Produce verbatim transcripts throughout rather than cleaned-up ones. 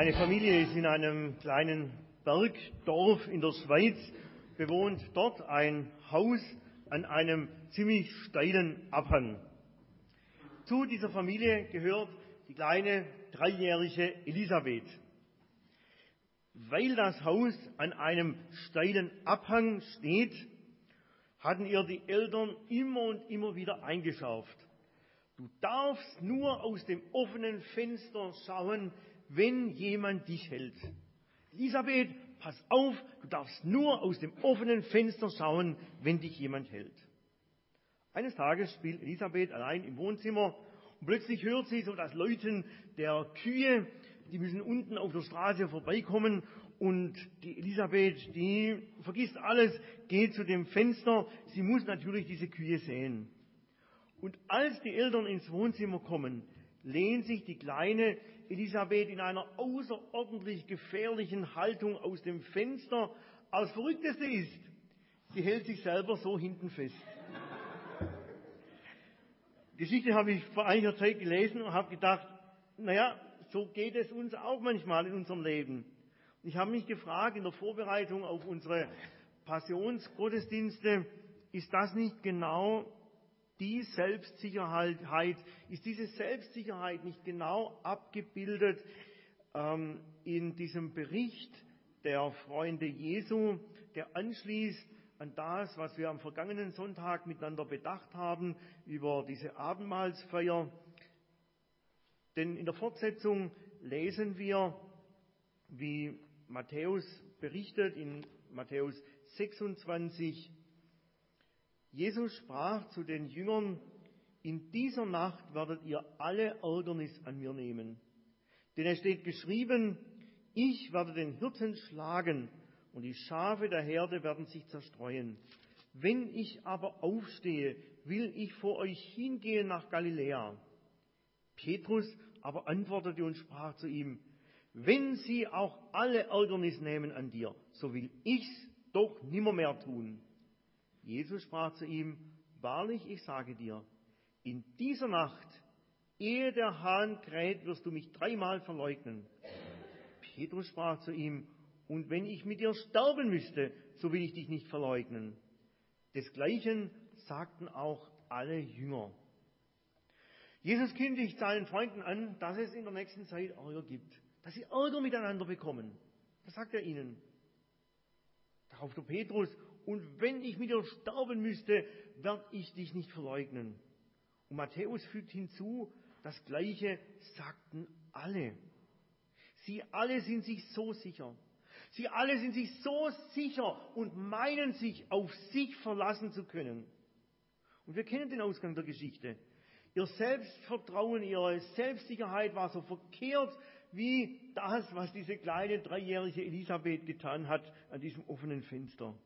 Eine Familie ist in einem kleinen Bergdorf in der Schweiz, bewohnt dort ein Haus an einem ziemlich steilen Abhang. Zu dieser Familie gehört die kleine dreijährige Elisabeth. Weil das Haus an einem steilen Abhang steht, hatten ihr die Eltern immer und immer wieder eingeschärft. Du darfst nur aus dem offenen Fenster schauen, wenn jemand dich hält. Elisabeth, pass auf, du darfst nur aus dem offenen Fenster schauen, wenn dich jemand hält. Eines Tages spielt Elisabeth allein im Wohnzimmer und plötzlich hört sie so das Läuten der Kühe, die müssen unten auf der Straße vorbeikommen und die Elisabeth, die vergisst alles, geht zu dem Fenster, sie muss natürlich diese Kühe sehen. Und als die Eltern ins Wohnzimmer kommen, lehnt sich die kleine Elisabeth in einer außerordentlich gefährlichen Haltung aus dem Fenster. Aber das Verrückteste ist, sie hält sich selber so hinten fest. Die Geschichte habe ich vor einiger Zeit gelesen und habe gedacht, naja, so geht es uns auch manchmal in unserem Leben. Und ich habe mich gefragt in der Vorbereitung auf unsere Passionsgottesdienste, ist das nicht genau die Selbstsicherheit, ist diese Selbstsicherheit nicht genau abgebildet ähm, in diesem Bericht der Freunde Jesu, der anschließt an das, was wir am vergangenen Sonntag miteinander bedacht haben über diese Abendmahlsfeier. Denn in der Fortsetzung lesen wir, wie Matthäus berichtet in Matthäus sechsundzwanzig, Jesus sprach zu den Jüngern, in dieser Nacht werdet ihr alle Ärgernis an mir nehmen. Denn es steht geschrieben, ich werde den Hirten schlagen und die Schafe der Herde werden sich zerstreuen. Wenn ich aber aufstehe, will ich vor euch hingehen nach Galiläa. Petrus aber antwortete und sprach zu ihm, wenn sie auch alle Ärgernis nehmen an dir, so will ich's doch nimmermehr tun. Jesus sprach zu ihm, wahrlich, ich sage dir, in dieser Nacht, ehe der Hahn kräht, wirst du mich dreimal verleugnen. Petrus sprach zu ihm, und wenn ich mit dir sterben müsste, so will ich dich nicht verleugnen. Desgleichen sagten auch alle Jünger. Jesus kündigt seinen Freunden an, dass es in der nächsten Zeit Ärger gibt, dass sie Ärger miteinander bekommen. Das sagt er ihnen. Darauf der Petrus, und wenn ich mit dir sterben müsste, werde ich dich nicht verleugnen. Und Matthäus fügt hinzu, das Gleiche sagten alle. Sie alle sind sich so sicher. Sie alle sind sich so sicher und meinen sich auf sich verlassen zu können. Und wir kennen den Ausgang der Geschichte. Ihr Selbstvertrauen, ihre Selbstsicherheit war so verkehrt wie das, was diese kleine dreijährige Elisabeth getan hat an diesem offenen Fenster.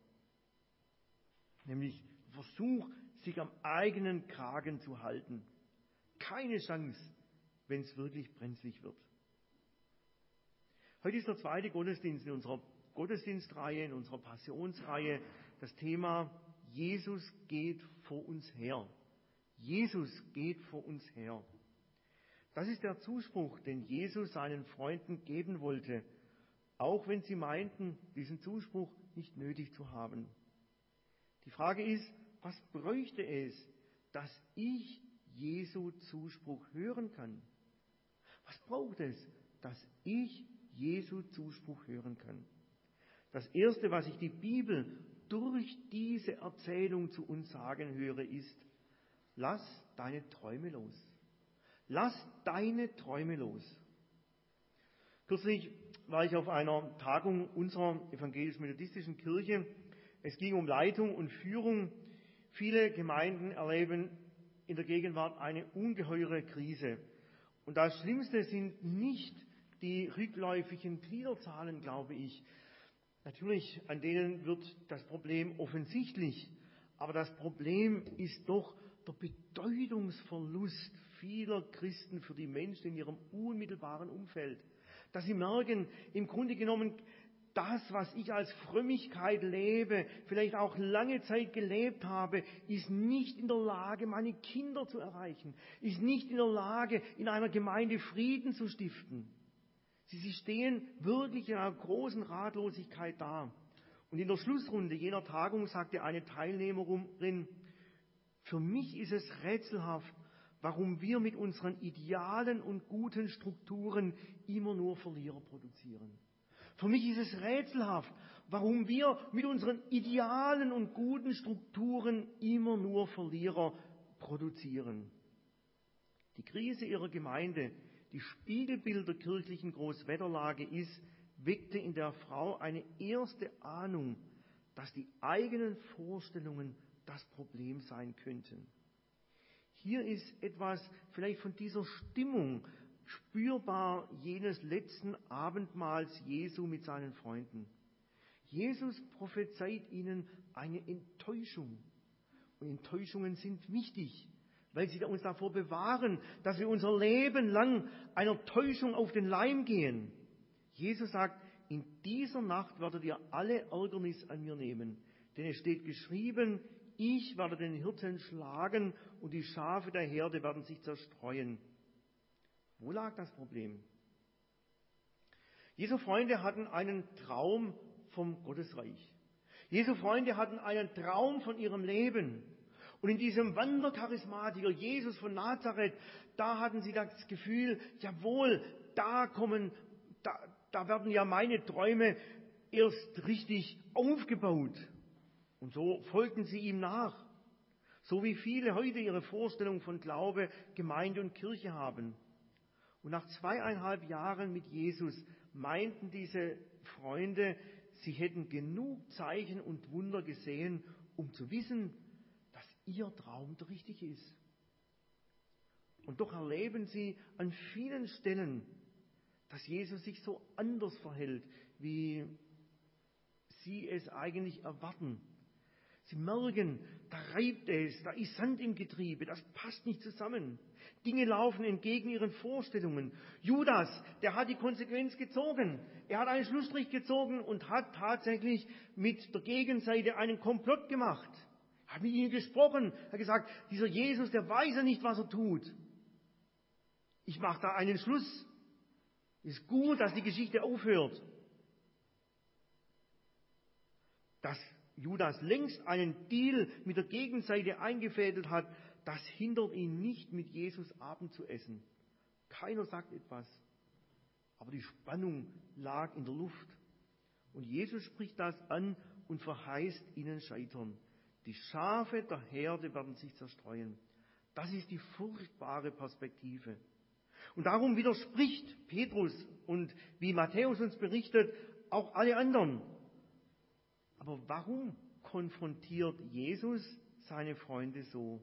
Nämlich Versuch, sich am eigenen Kragen zu halten. Keine Chance, wenn es wirklich brenzlig wird. Heute ist der zweite Gottesdienst in unserer Gottesdienstreihe, in unserer Passionsreihe, das Thema Jesus geht vor uns her. Jesus geht vor uns her. Das ist der Zuspruch, den Jesus seinen Freunden geben wollte, auch wenn sie meinten, diesen Zuspruch nicht nötig zu haben. Die Frage ist, was bräuchte es, dass ich Jesu Zuspruch hören kann? Was braucht es, dass ich Jesu Zuspruch hören kann? Das Erste, was ich die Bibel durch diese Erzählung zu uns sagen höre, ist, lass deine Träume los. Lass deine Träume los. Kürzlich war ich auf einer Tagung unserer evangelisch-methodistischen Kirche. Es ging um Leitung und Führung. Viele Gemeinden erleben in der Gegenwart eine ungeheure Krise. Und das Schlimmste sind nicht die rückläufigen Gliederzahlen, glaube ich. Natürlich, an denen wird das Problem offensichtlich. Aber das Problem ist doch der Bedeutungsverlust vieler Christen für die Menschen in ihrem unmittelbaren Umfeld. Dass sie merken, im Grunde genommen, das, was ich als Frömmigkeit lebe, vielleicht auch lange Zeit gelebt habe, ist nicht in der Lage, meine Kinder zu erreichen, ist nicht in der Lage, in einer Gemeinde Frieden zu stiften. Sie, sie stehen wirklich in einer großen Ratlosigkeit da. Und in der Schlussrunde jener Tagung sagte eine Teilnehmerin, für mich ist es rätselhaft, warum wir mit unseren idealen und guten Strukturen immer nur Verlierer produzieren. Für mich ist es rätselhaft, warum wir mit unseren idealen und guten Strukturen immer nur Verlierer produzieren. Die Krise ihrer Gemeinde, die Spiegelbild der kirchlichen Großwetterlage ist, weckte in der Frau eine erste Ahnung, dass die eigenen Vorstellungen das Problem sein könnten. Hier ist etwas vielleicht von dieser Stimmung spürbar jenes letzten Abendmahls Jesu mit seinen Freunden. Jesus prophezeit ihnen eine Enttäuschung. Und Enttäuschungen sind wichtig, weil sie uns davor bewahren, dass wir unser Leben lang einer Täuschung auf den Leim gehen. Jesus sagt, in dieser Nacht werdet ihr alle Ärgernis an mir nehmen, denn es steht geschrieben, ich werde den Hirten schlagen und die Schafe der Herde werden sich zerstreuen. Wo lag das Problem? Jesu Freunde hatten einen Traum vom Gottesreich. Jesu Freunde hatten einen Traum von ihrem Leben. Und in diesem Wandercharismatiker Jesus von Nazareth, da hatten sie das Gefühl, jawohl, da kommen, da, da werden ja meine Träume erst richtig aufgebaut. Und so folgten sie ihm nach. So wie viele heute ihre Vorstellung von Glaube, Gemeinde und Kirche haben. Und nach zweieinhalb Jahren mit Jesus meinten diese Freunde, sie hätten genug Zeichen und Wunder gesehen, um zu wissen, dass ihr Traum der richtige ist. Und doch erleben sie an vielen Stellen, dass Jesus sich so anders verhält, wie sie es eigentlich erwarten. Sie merken, da reibt es, da ist Sand im Getriebe, das passt nicht zusammen. Dinge laufen entgegen ihren Vorstellungen. Judas, der hat die Konsequenz gezogen. Er hat einen Schlussstrich gezogen und hat tatsächlich mit der Gegenseite einen Komplott gemacht. Er hat mit ihnen gesprochen, hat gesagt, dieser Jesus, der weiß ja nicht, was er tut. Ich mache da einen Schluss. Es ist gut, dass die Geschichte aufhört. Dass Judas längst einen Deal mit der Gegenseite eingefädelt hat, das hindert ihn nicht, mit Jesus Abend zu essen. Keiner sagt etwas, aber die Spannung lag in der Luft. Und Jesus spricht das an und verheißt ihnen Scheitern. Die Schafe der Herde werden sich zerstreuen. Das ist die furchtbare Perspektive. Und darum widerspricht Petrus und wie Matthäus uns berichtet, auch alle anderen. Aber warum konfrontiert Jesus seine Freunde so?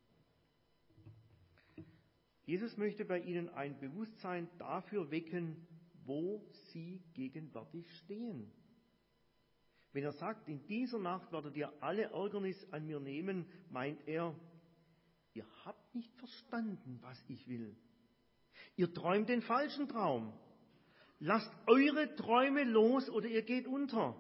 Jesus möchte bei ihnen ein Bewusstsein dafür wecken, wo sie gegenwärtig stehen. Wenn er sagt, in dieser Nacht werdet ihr alle Ärgernis an mir nehmen, meint er, ihr habt nicht verstanden, was ich will. Ihr träumt den falschen Traum. Lasst eure Träume los oder ihr geht unter.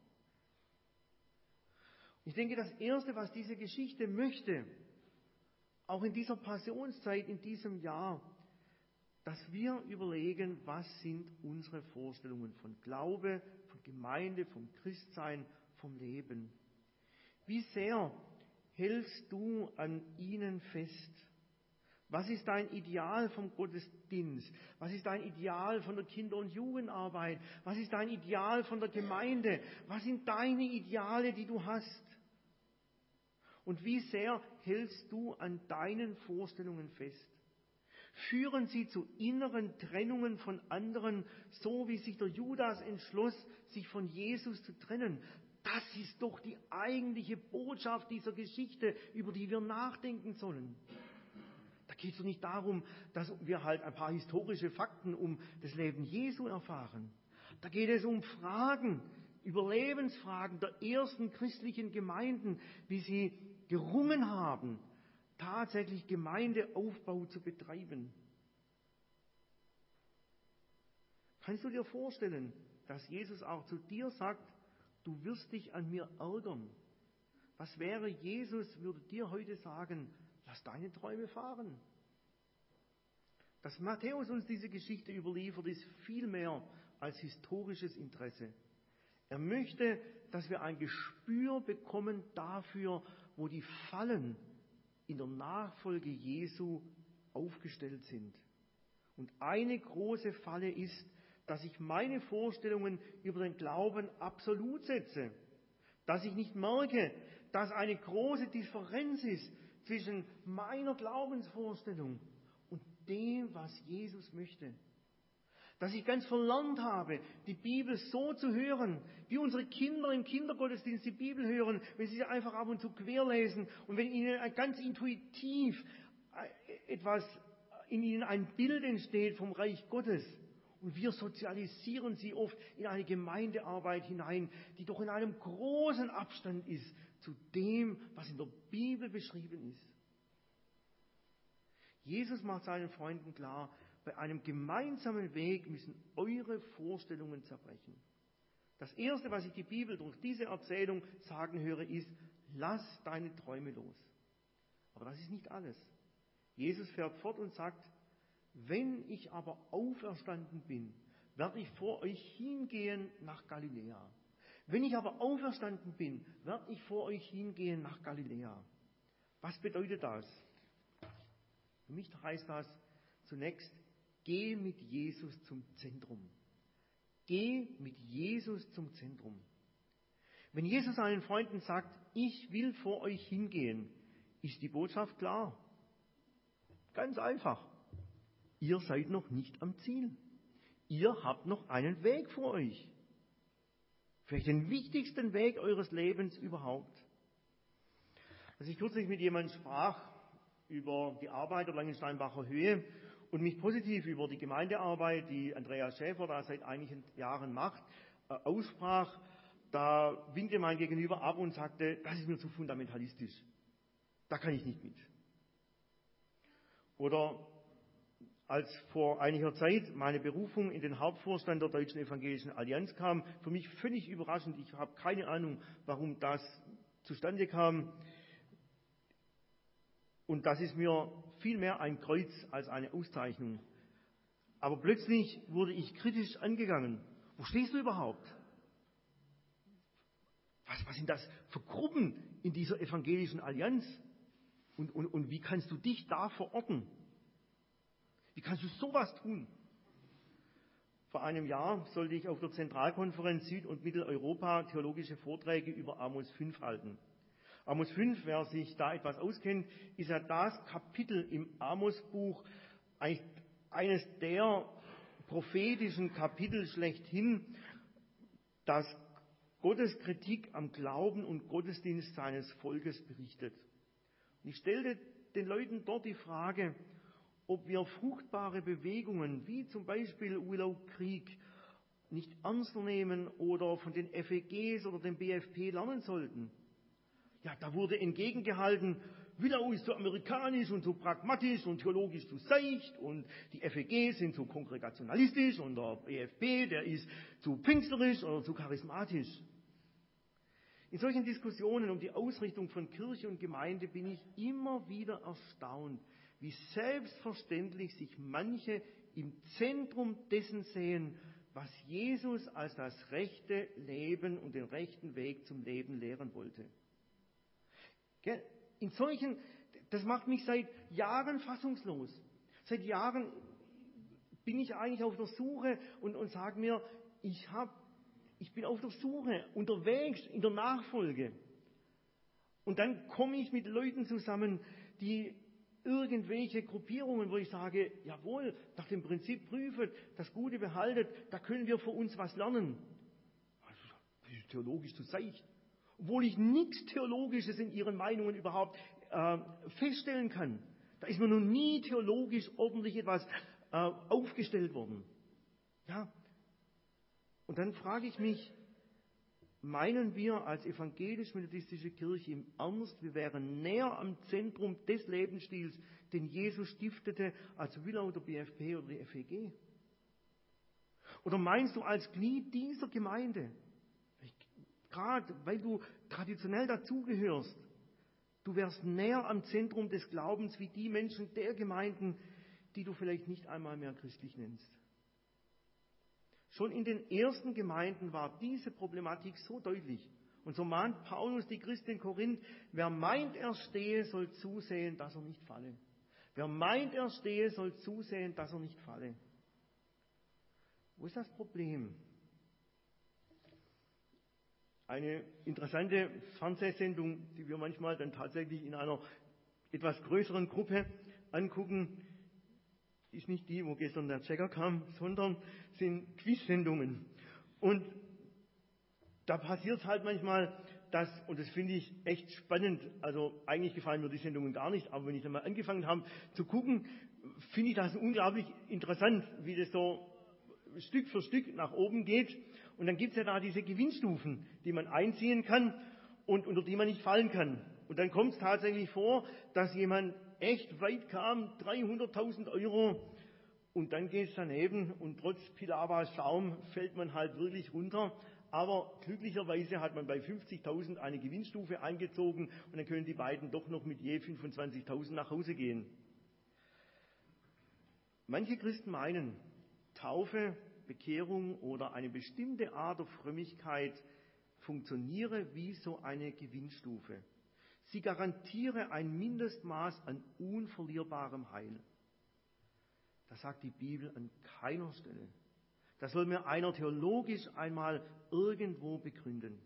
Ich denke, das Erste, was diese Geschichte möchte, auch in dieser Passionszeit, in diesem Jahr, dass wir überlegen, was sind unsere Vorstellungen von Glaube, von Gemeinde, vom Christsein, vom Leben. Wie sehr hältst du an ihnen fest? Was ist dein Ideal vom Gottesdienst? Was ist dein Ideal von der Kinder- und Jugendarbeit? Was ist dein Ideal von der Gemeinde? Was sind deine Ideale, die du hast? Und wie sehr hältst du an deinen Vorstellungen fest? Führen sie zu inneren Trennungen von anderen, so wie sich der Judas entschloss, sich von Jesus zu trennen? Das ist doch die eigentliche Botschaft dieser Geschichte, über die wir nachdenken sollen. Da geht es doch nicht darum, dass wir halt ein paar historische Fakten um das Leben Jesu erfahren. Da geht es um Fragen, Überlebensfragen der ersten christlichen Gemeinden, wie sie gerungen haben, tatsächlich Gemeindeaufbau zu betreiben. Kannst du dir vorstellen, dass Jesus auch zu dir sagt, du wirst dich an mir ärgern? Was wäre Jesus, würde dir heute sagen, lass deine Träume fahren. Dass Matthäus uns diese Geschichte überliefert, ist viel mehr als historisches Interesse. Er möchte, dass wir ein Gespür bekommen dafür, wo die Fallen in der Nachfolge Jesu aufgestellt sind. Und eine große Falle ist, dass ich meine Vorstellungen über den Glauben absolut setze. Dass ich nicht merke, dass eine große Differenz ist zwischen meiner Glaubensvorstellung und dem, was Jesus möchte. Dass ich ganz verlernt habe, die Bibel so zu hören, wie unsere Kinder im Kindergottesdienst die Bibel hören, wenn sie sie einfach ab und zu querlesen und wenn ihnen ganz intuitiv etwas, in ihnen ein Bild entsteht vom Reich Gottes. Und wir sozialisieren sie oft in eine Gemeindearbeit hinein, die doch in einem großen Abstand ist zu dem, was in der Bibel beschrieben ist. Jesus macht seinen Freunden klar, bei einem gemeinsamen Weg müssen eure Vorstellungen zerbrechen. Das Erste, was ich die Bibel durch diese Erzählung sagen höre, ist, lass deine Träume los. Aber das ist nicht alles. Jesus fährt fort und sagt, wenn ich aber auferstanden bin, werde ich vor euch hingehen nach Galiläa. Wenn ich aber auferstanden bin, werde ich vor euch hingehen nach Galiläa. Was bedeutet das? Für mich heißt das zunächst, geh mit Jesus zum Zentrum. Geh mit Jesus zum Zentrum. Wenn Jesus seinen Freunden sagt, ich will vor euch hingehen, ist die Botschaft klar. Ganz einfach. Ihr seid noch nicht am Ziel. Ihr habt noch einen Weg vor euch. Vielleicht den wichtigsten Weg eures Lebens überhaupt. Als ich kürzlich mit jemandem sprach über die Arbeit der Langensteinbacher Höhe und mich positiv über die Gemeindearbeit, die Andreas Schäfer da seit einigen Jahren macht, äh, aussprach, da winkte mein Gegenüber ab und sagte, das ist mir zu fundamentalistisch. Da kann ich nicht mit. Oder als vor einiger Zeit meine Berufung in den Hauptvorstand der Deutschen Evangelischen Allianz kam, für mich völlig überraschend, ich habe keine Ahnung, warum das zustande kam. Und das ist mir viel mehr ein Kreuz als eine Auszeichnung. Aber plötzlich wurde ich kritisch angegangen. Wo stehst du überhaupt? Was, was sind das für Gruppen in dieser evangelischen Allianz? Und, und, und wie kannst du dich da verorten? Wie kannst du sowas tun? Vor einem Jahr sollte ich auf der Zentralkonferenz Süd- und Mitteleuropa theologische Vorträge über Amos fünf halten. Amos fünf, wer sich da etwas auskennt, ist ja das Kapitel im Amos-Buch, eigentlich eines der prophetischen Kapitel schlechthin, das Gottes Kritik am Glauben und Gottesdienst seines Volkes berichtet. Und ich stellte den Leuten dort die Frage, ob wir fruchtbare Bewegungen, wie zum Beispiel Willow Creek, nicht ernster nehmen oder von den F E Gs oder dem B F P lernen sollten. Ja, da wurde entgegengehalten, Willow ist so amerikanisch und so pragmatisch und theologisch zu seicht und die F E Gs sind so kongregationalistisch und der B F P, der ist zu pfingsterisch oder zu charismatisch. In solchen Diskussionen um die Ausrichtung von Kirche und Gemeinde bin ich immer wieder erstaunt, wie selbstverständlich sich manche im Zentrum dessen sehen, was Jesus als das rechte Leben und den rechten Weg zum Leben lehren wollte. In solchen, das macht mich seit Jahren fassungslos. Seit Jahren bin ich eigentlich auf der Suche und, und sage mir, ich, hab, ich bin auf der Suche, unterwegs in der Nachfolge. Und dann komme ich mit Leuten zusammen, die irgendwelche Gruppierungen, wo ich sage, jawohl, nach dem Prinzip prüfet, das Gute behaltet, da können wir für uns was lernen. Das ist theologisch zu seicht. Obwohl ich nichts Theologisches in ihren Meinungen überhaupt äh, feststellen kann. Da ist mir noch nie theologisch ordentlich etwas äh, aufgestellt worden. Ja. Und dann frage ich mich, meinen wir als evangelisch-methodistische Kirche im Ernst, wir wären näher am Zentrum des Lebensstils, den Jesus stiftete, als Willow, der B F P oder die F E G? Oder meinst du als Glied dieser Gemeinde, gerade weil du traditionell dazugehörst, du wärst näher am Zentrum des Glaubens wie die Menschen der Gemeinden, die du vielleicht nicht einmal mehr christlich nennst. Schon in den ersten Gemeinden war diese Problematik so deutlich. Und so mahnt Paulus die Christen in Korinth: Wer meint, er stehe, soll zusehen, dass er nicht falle. Wer meint, er stehe, soll zusehen, dass er nicht falle. Wo ist das Problem? Eine interessante Fernsehsendung, die wir manchmal dann tatsächlich in einer etwas größeren Gruppe angucken, ist nicht die, wo gestern der Checker kam, sondern sind Quiz-Sendungen. Und da passiert es halt manchmal, dass, und das finde ich echt spannend, also eigentlich gefallen mir die Sendungen gar nicht, aber wenn ich dann mal angefangen habe zu gucken, finde ich das unglaublich interessant, wie das so Stück für Stück nach oben geht. Und dann gibt es ja da diese Gewinnstufen, die man einziehen kann und unter die man nicht fallen kann. Und dann kommt es tatsächlich vor, dass jemand echt weit kam, dreihunderttausend Euro, und dann geht es daneben und trotz Pilawas Schaum fällt man halt wirklich runter. Aber glücklicherweise hat man bei fünfzigtausend eine Gewinnstufe eingezogen und dann können die beiden doch noch mit je fünfundzwanzigtausend nach Hause gehen. Manche Christen meinen, Taufe, Bekehrung oder eine bestimmte Art der Frömmigkeit funktioniere wie so eine Gewinnstufe. Sie garantiere ein Mindestmaß an unverlierbarem Heil. Das sagt die Bibel an keiner Stelle. Das soll mir einer theologisch einmal irgendwo begründen.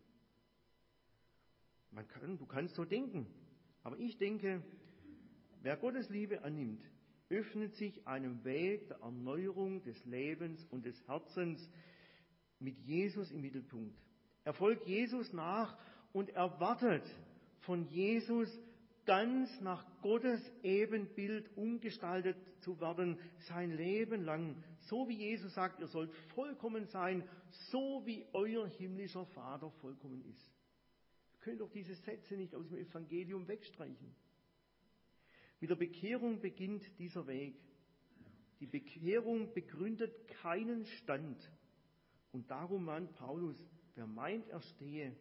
Man kann, du kannst so denken, aber ich denke, wer Gottes Liebe annimmt, öffnet sich einem Weg der Erneuerung des Lebens und des Herzens mit Jesus im Mittelpunkt. Er folgt Jesus nach und erwartet von Jesus, ganz nach Gottes Ebenbild umgestaltet zu werden, sein Leben lang. So wie Jesus sagt, ihr sollt vollkommen sein, so wie euer himmlischer Vater vollkommen ist. Ihr könnt doch diese Sätze nicht aus dem Evangelium wegstreichen. Mit der Bekehrung beginnt dieser Weg. Die Bekehrung begründet keinen Stand. Und darum mahnt Paulus, wer meint, er stehe,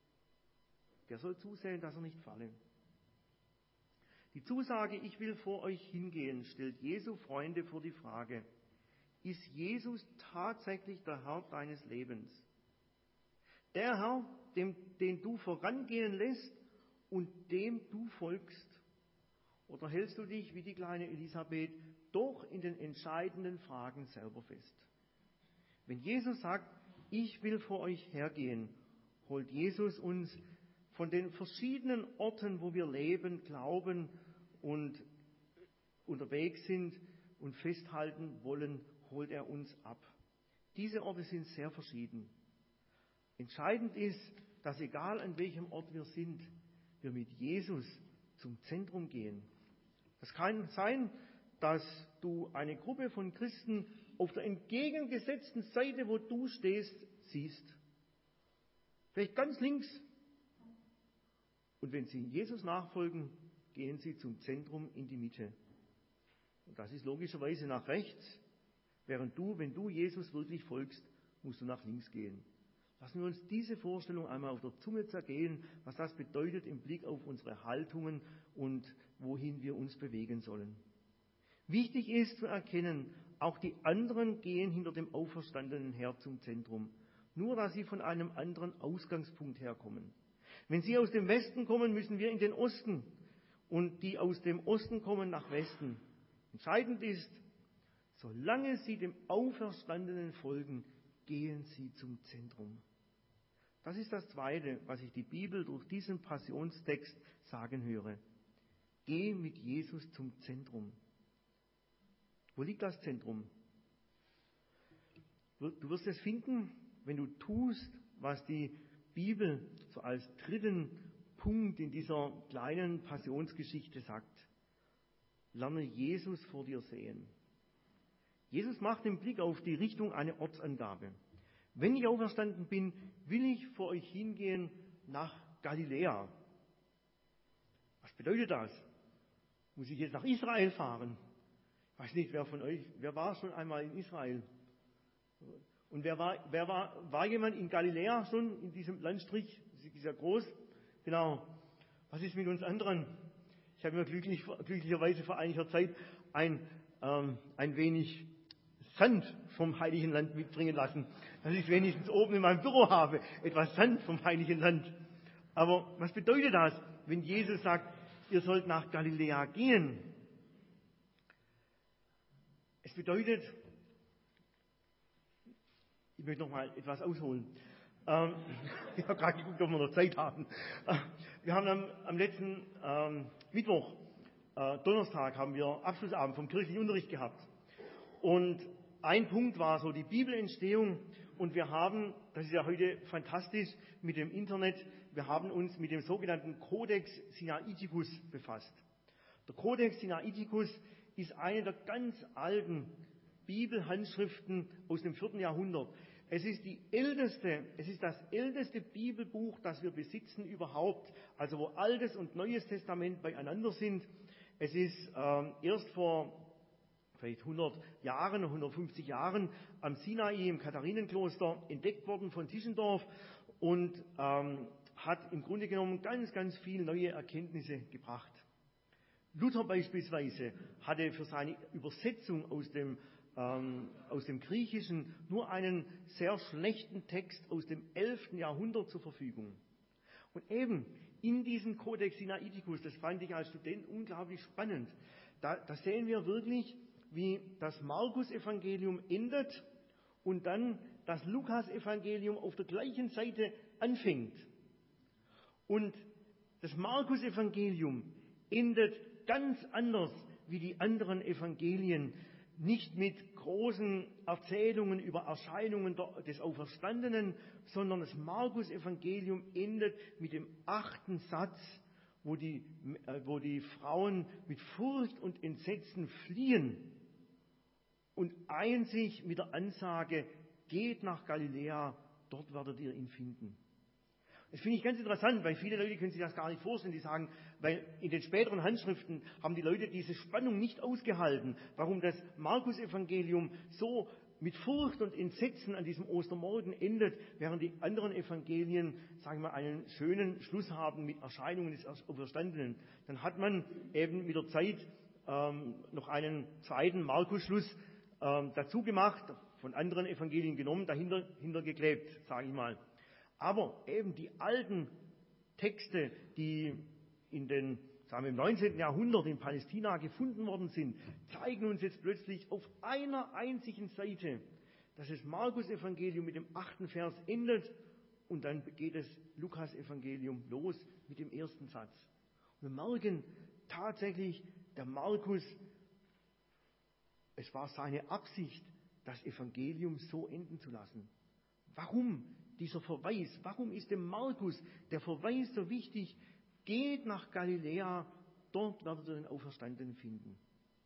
der soll zusehen, dass er nicht falle. Die Zusage, ich will vor euch hingehen, stellt Jesu Freunde vor die Frage, ist Jesus tatsächlich der Herr deines Lebens? Der Herr, dem, den du vorangehen lässt und dem du folgst? Oder hältst du dich, wie die kleine Elisabeth, doch in den entscheidenden Fragen selber fest? Wenn Jesus sagt, ich will vor euch hergehen, holt Jesus uns von den verschiedenen Orten, wo wir leben, glauben und unterwegs sind und festhalten wollen, holt er uns ab. Diese Orte sind sehr verschieden. Entscheidend ist, dass egal an welchem Ort wir sind, wir mit Jesus zum Zentrum gehen. Es kann sein, dass du eine Gruppe von Christen auf der entgegengesetzten Seite, wo du stehst, siehst. Vielleicht ganz links. Und wenn sie Jesus nachfolgen, gehen sie zum Zentrum in die Mitte. Und das ist logischerweise nach rechts, während du, wenn du Jesus wirklich folgst, musst du nach links gehen. Lassen wir uns diese Vorstellung einmal auf der Zunge zergehen, was das bedeutet im Blick auf unsere Haltungen und wohin wir uns bewegen sollen. Wichtig ist zu erkennen, auch die anderen gehen hinter dem Auferstandenen her zum Zentrum, nur dass sie von einem anderen Ausgangspunkt herkommen. Wenn sie aus dem Westen kommen, müssen wir in den Osten und die aus dem Osten kommen nach Westen. Entscheidend ist, solange sie dem Auferstandenen folgen, gehen sie zum Zentrum. Das ist das Zweite, was ich die Bibel durch diesen Passionstext sagen höre. Geh mit Jesus zum Zentrum. Wo liegt das Zentrum? Du wirst es finden, wenn du tust, was die Bibel so als dritten Punkt in dieser kleinen Passionsgeschichte sagt. Lerne Jesus vor dir sehen. Jesus macht im Blick auf die Richtung eine Ortsangabe. Wenn ich auferstanden bin, will ich vor euch hingehen nach Galiläa. Was bedeutet das? Muss ich jetzt nach Israel fahren? Ich weiß nicht, wer von euch, wer war schon einmal in Israel? Und wer war, wer war, war jemand in Galiläa schon, in diesem Landstrich? Das ist ja groß. Genau. Was ist mit uns anderen? Ich habe mir glücklich, glücklicherweise vor einiger Zeit ein, äh, ähm, ein wenig Sand vom Heiligen Land mitbringen lassen, dass ich wenigstens oben in meinem Büro habe, etwas Sand vom Heiligen Land. Aber was bedeutet das, wenn Jesus sagt, ihr sollt nach Galiläa gehen? Es bedeutet, ich möchte noch mal etwas ausholen. Ähm, ich habe gerade geguckt, ob wir noch Zeit haben. Wir haben am, am letzten ähm, Mittwoch, äh, Donnerstag, haben wir Abschlussabend vom kirchlichen Unterricht gehabt. Und ein Punkt war so die Bibelentstehung. Und wir haben, das ist ja heute fantastisch mit dem Internet, wir haben uns mit dem sogenannten Codex Sinaiticus befasst. Der Codex Sinaiticus ist eine der ganz alten Bibelhandschriften aus dem vierten Jahrhundert. Es ist die älteste, es ist das älteste Bibelbuch, das wir besitzen überhaupt, also wo Altes und Neues Testament beieinander sind. Es ist ähm, erst vor vielleicht hundert Jahren, hundertfünfzig Jahren am Sinai im Katharinenkloster entdeckt worden von Tischendorf und ähm, hat im Grunde genommen ganz, ganz viele neue Erkenntnisse gebracht. Luther beispielsweise hatte für seine Übersetzung aus dem, ähm, aus dem Griechischen nur einen sehr schlechten Text aus dem elften Jahrhundert zur Verfügung. Und eben in diesem Codex Sinaiticus, das fand ich als Student unglaublich spannend, da, da sehen wir wirklich, wie das Markus-Evangelium endet und dann das Lukas-Evangelium auf der gleichen Seite anfängt. Und das Markus-Evangelium endet ganz anders wie die anderen Evangelien, nicht mit großen Erzählungen über Erscheinungen des Auferstandenen, sondern das Markus-Evangelium endet mit dem achten Satz, wo die, wo die Frauen mit Furcht und Entsetzen fliehen und einzig mit der Ansage, geht nach Galiläa, dort werdet ihr ihn finden. Das finde ich ganz interessant, weil viele Leute können sich das gar nicht vorstellen. Die sagen, weil in den späteren Handschriften haben die Leute diese Spannung nicht ausgehalten, warum das Markus-Evangelium so mit Furcht und Entsetzen an diesem Ostermorgen endet, während die anderen Evangelien, sagen wir, einen schönen Schluss haben mit Erscheinungen des Auferstandenen. Dann hat man eben mit der Zeit ähm, noch einen zweiten Markus-Schluss ähm, dazu gemacht, von anderen Evangelien genommen, dahinter hintergeklebt, sage ich mal. Aber eben die alten Texte, die in den, sagen wir, im neunzehnten Jahrhundert in Palästina gefunden worden sind, zeigen uns jetzt plötzlich auf einer einzigen Seite, dass das Markus-Evangelium mit dem achten Vers endet und dann geht das Lukas-Evangelium los mit dem ersten Satz. Und wir merken tatsächlich, der Markus, es war seine Absicht, das Evangelium so enden zu lassen. Warum dieser Verweis? Warum ist dem Markus der Verweis so wichtig? Geht nach Galiläa, dort werdet ihr den Auferstandenen finden.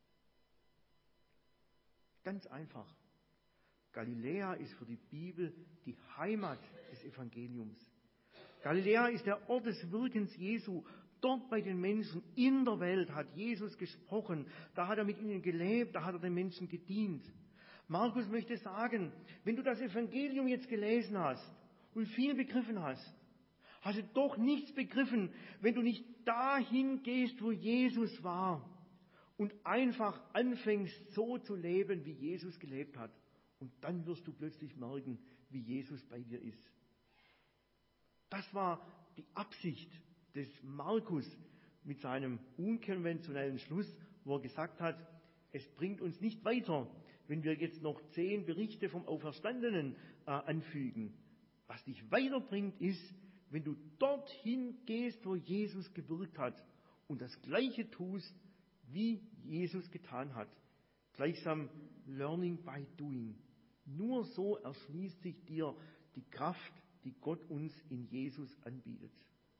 Ganz einfach. Galiläa ist für die Bibel die Heimat des Evangeliums. Galiläa ist der Ort des Wirkens Jesu. Dort bei den Menschen in der Welt hat Jesus gesprochen. Da hat er mit ihnen gelebt, da hat er den Menschen gedient. Markus möchte sagen, wenn du das Evangelium jetzt gelesen hast und viel begriffen hast, hast du doch nichts begriffen, wenn du nicht dahin gehst, wo Jesus war und einfach anfängst, so zu leben, wie Jesus gelebt hat. Und dann wirst du plötzlich merken, wie Jesus bei dir ist. Das war die Absicht des Markus mit seinem unkonventionellen Schluss, wo er gesagt hat, es bringt uns nicht weiter, wenn wir jetzt noch zehn Berichte vom Auferstandenen äh, anfügen. Was dich weiterbringt, ist, wenn du dorthin gehst, wo Jesus gewirkt hat und das Gleiche tust, wie Jesus getan hat. Gleichsam Learning by Doing. Nur so erschließt sich dir die Kraft, die Gott uns in Jesus anbietet.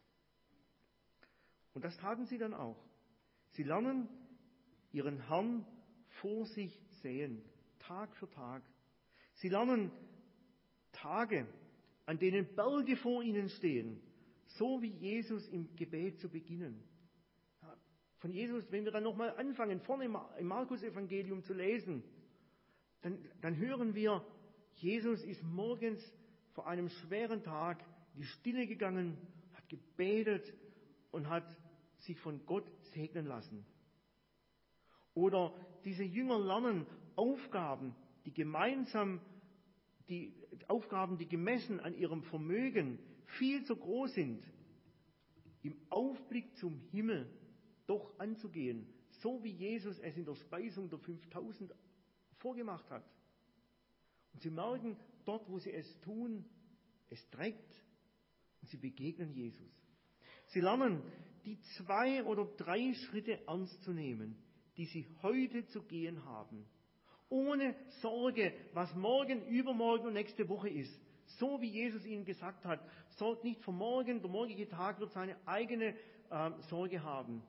Und das taten sie dann auch. Sie lernen ihren Herrn vor sich sehen, Tag für Tag. Sie lernen Tage, an denen Berge vor ihnen stehen, so wie Jesus im Gebet zu beginnen. Von Jesus, wenn wir dann nochmal anfangen, vorne im Markus-Evangelium zu lesen, dann, dann hören wir, Jesus ist morgens vor einem schweren Tag in die Stille gegangen, hat gebetet und hat sich von Gott segnen lassen. Oder diese Jünger lernen Aufgaben, die gemeinsam, die Aufgaben, die gemessen an ihrem Vermögen viel zu groß sind, im Aufblick zum Himmel doch anzugehen, so wie Jesus es in der Speisung der fünftausend vorgemacht hat. Und sie merken, dort, wo sie es tun, es trägt und sie begegnen Jesus. Sie lernen, die zwei oder drei Schritte ernst zu nehmen, die sie heute zu gehen haben. Ohne Sorge, was morgen, übermorgen und nächste Woche ist. So wie Jesus ihnen gesagt hat, sorgt nicht für morgen, der morgige Tag wird seine eigene äh, Sorge haben.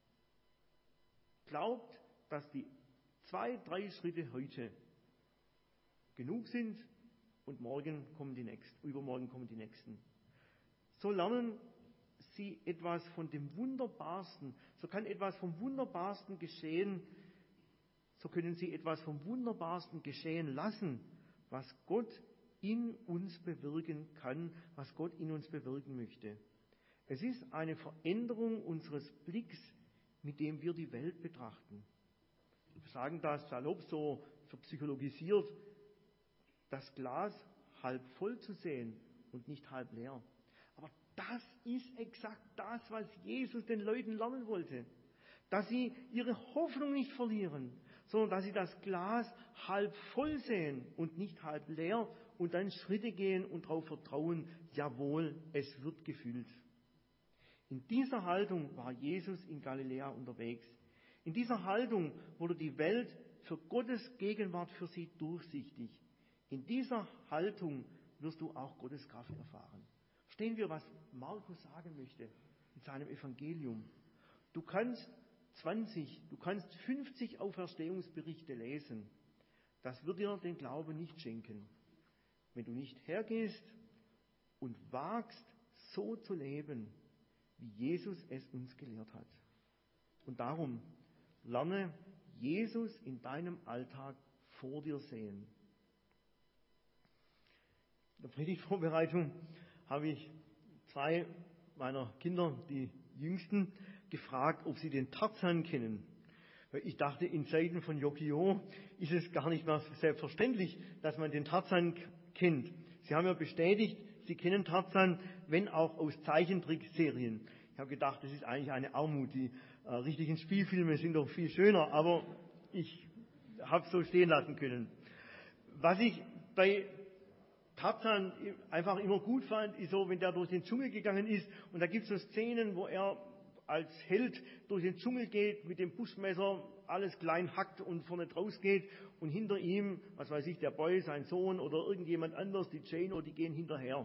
Glaubt, dass die zwei, drei Schritte heute genug sind und morgen kommen die nächsten, übermorgen kommen die nächsten. So lernen sie etwas von dem Wunderbarsten, so kann etwas vom Wunderbarsten geschehen, so können sie etwas vom Wunderbarsten geschehen lassen, was Gott in uns bewirken kann, was Gott in uns bewirken möchte. Es ist eine Veränderung unseres Blicks, mit dem wir die Welt betrachten. Wir sagen das salopp so verpsychologisiert, das Glas halb voll zu sehen und nicht halb leer. Aber das ist exakt das, was Jesus den Leuten lernen wollte. Dass sie ihre Hoffnung nicht verlieren, sondern dass sie das Glas halb voll sehen und nicht halb leer und dann Schritte gehen und darauf vertrauen, jawohl, es wird gefüllt. In dieser Haltung war Jesus in Galiläa unterwegs. In dieser Haltung wurde die Welt für Gottes Gegenwart für sie durchsichtig. In dieser Haltung wirst du auch Gottes Kraft erfahren. Verstehen wir, was Markus sagen möchte in seinem Evangelium? Du kannst zwanzig, du kannst fünfzig Auferstehungsberichte lesen. Das wird dir den Glauben nicht schenken. Wenn du nicht hergehst und wagst, so zu leben, wie Jesus es uns gelehrt hat. Und darum, lerne Jesus in deinem Alltag vor dir sehen. In der Predigtvorbereitung habe ich zwei meiner Kinder, die Jüngsten, gefragt, ob sie den Tarzan kennen. Weil ich dachte, in Zeiten von Yogyo ist es gar nicht mehr selbstverständlich, dass man den Tarzan kennt. Sie haben ja bestätigt, sie kennen Tarzan, wenn auch aus Zeichentrickserien. Ich habe gedacht, das ist eigentlich eine Armut. Die äh, richtigen Spielfilme sind doch viel schöner, aber ich habe es so stehen lassen können. Was ich bei Tarzan einfach immer gut fand, ist so, wenn der durch den Dschungel gegangen ist und da gibt es so Szenen, wo er als Held durch den Dschungel geht, mit dem Buschmesser alles klein hackt und vorne draus geht und hinter ihm, was weiß ich, der Boy, sein Sohn oder irgendjemand anders, die Jane, oder die gehen hinterher.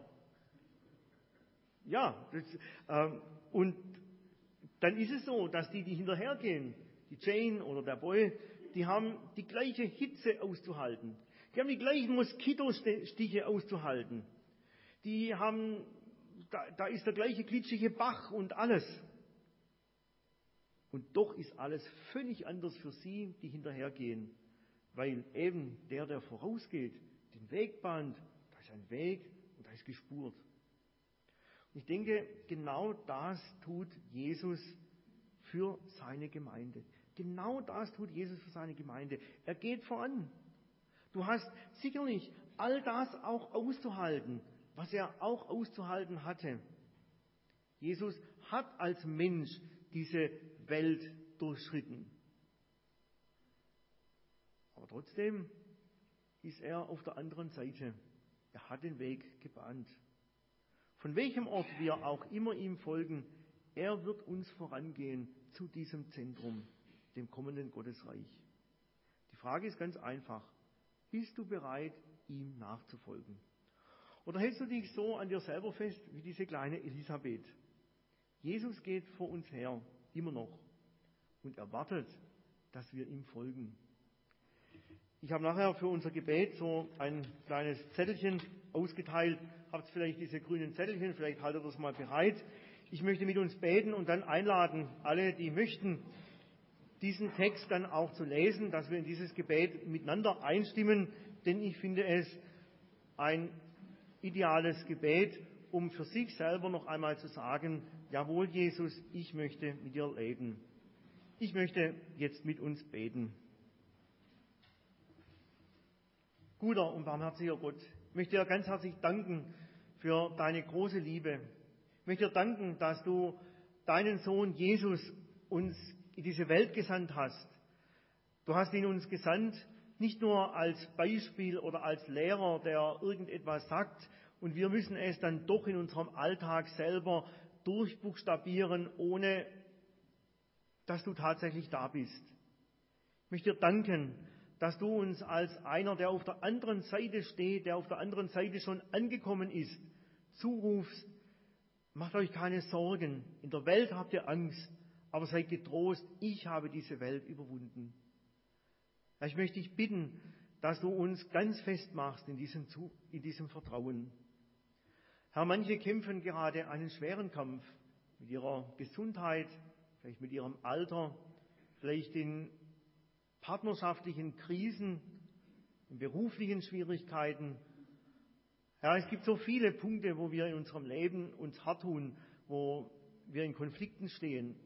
Ja, das, ähm, und dann ist es so, dass die, die hinterhergehen, die Jane oder der Boy, die haben die gleiche Hitze auszuhalten. Die haben die gleichen Moskitostiche auszuhalten. Die haben, da, da ist der gleiche glitschige Bach und alles. Und doch ist alles völlig anders für sie, die hinterhergehen. Weil eben der, der vorausgeht, den Weg bahnt, da ist ein Weg und da ist gespurt. Und ich denke, genau das tut Jesus für seine Gemeinde. Genau das tut Jesus für seine Gemeinde. Er geht voran. Du hast sicherlich all das auch auszuhalten, was er auch auszuhalten hatte. Jesus hat als Mensch diese Welt durchschritten. Aber trotzdem ist er auf der anderen Seite. Er hat den Weg gebahnt. Von welchem Ort wir auch immer ihm folgen, er wird uns vorangehen zu diesem Zentrum, dem kommenden Gottesreich. Die Frage ist ganz einfach. Bist du bereit, ihm nachzufolgen? Oder hältst du dich so an dir selber fest wie diese kleine Elisabeth? Jesus geht vor uns her, immer noch, und erwartet, dass wir ihm folgen. Ich habe nachher für unser Gebet so ein kleines Zettelchen ausgeteilt. Habt vielleicht diese grünen Zettelchen, vielleicht haltet ihr das mal bereit. Ich möchte mit uns beten und dann einladen, alle, die möchten, diesen Text dann auch zu lesen, dass wir in dieses Gebet miteinander einstimmen, denn ich finde es ein ideales Gebet, um für sich selber noch einmal zu sagen, jawohl Jesus, ich möchte mit dir leben. Ich möchte jetzt mit uns beten. Guter und barmherziger Gott, ich möchte dir ganz herzlich danken für deine große Liebe. Ich möchte dir danken, dass du deinen Sohn Jesus uns in diese Welt gesandt hast. Du hast ihn uns gesandt, nicht nur als Beispiel oder als Lehrer, der irgendetwas sagt, und wir müssen es dann doch in unserem Alltag selber durchbuchstabieren, ohne dass du tatsächlich da bist. Ich möchte dir danken, dass du uns als einer, der auf der anderen Seite steht, der auf der anderen Seite schon angekommen ist, zurufst: Macht euch keine Sorgen, in der Welt habt ihr Angst, aber seid getrost, ich habe diese Welt überwunden. Ich möchte dich bitten, dass du uns ganz fest machst in diesem, in diesem Vertrauen. Herr, manche kämpfen gerade einen schweren Kampf mit ihrer Gesundheit, vielleicht mit ihrem Alter, vielleicht in partnerschaftlichen Krisen, in beruflichen Schwierigkeiten. Ja, es gibt so viele Punkte, wo wir in unserem Leben uns hart tun, wo wir in Konflikten stehen.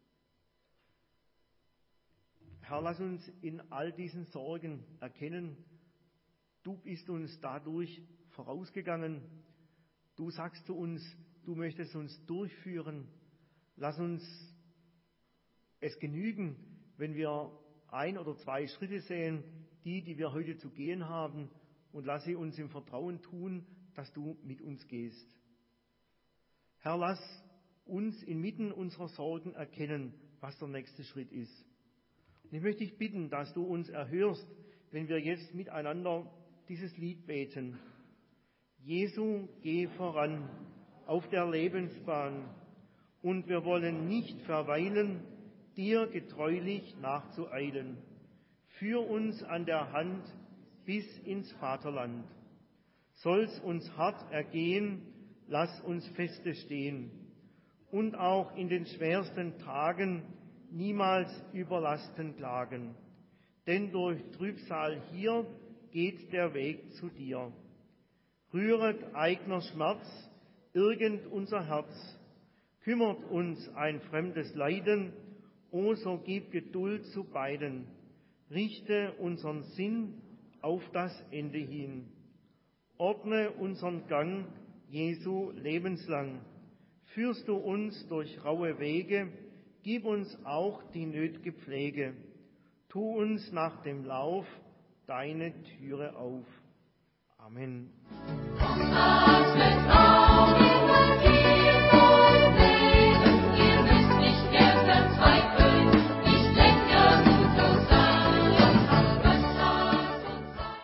Herr, lass uns in all diesen Sorgen erkennen, du bist uns dadurch vorausgegangen. Du sagst zu uns, du möchtest uns durchführen. Lass uns es genügen, wenn wir ein oder zwei Schritte sehen, die, die wir heute zu gehen haben, und lass sie uns im Vertrauen tun, dass du mit uns gehst. Herr, lass uns inmitten unserer Sorgen erkennen, was der nächste Schritt ist. Und ich möchte dich bitten, dass du uns erhörst, wenn wir jetzt miteinander dieses Lied beten. Jesu, geh voran auf der Lebensbahn, und wir wollen nicht verweilen, dir getreulich nachzueilen. Führ uns an der Hand bis ins Vaterland. Soll's uns hart ergehen, lass uns feste stehen und auch in den schwersten Tagen niemals über Lasten klagen. Denn durch Trübsal hier geht der Weg zu dir. Rühret eigener Schmerz irgend unser Herz, kümmert uns ein fremdes Leiden, o so gib Geduld zu beiden, richte unseren Sinn auf das Ende hin. Ordne unseren Gang, Jesu, lebenslang. Führst du uns durch raue Wege, gib uns auch die nötige Pflege. Tu uns nach dem Lauf deine Türe auf. Amen.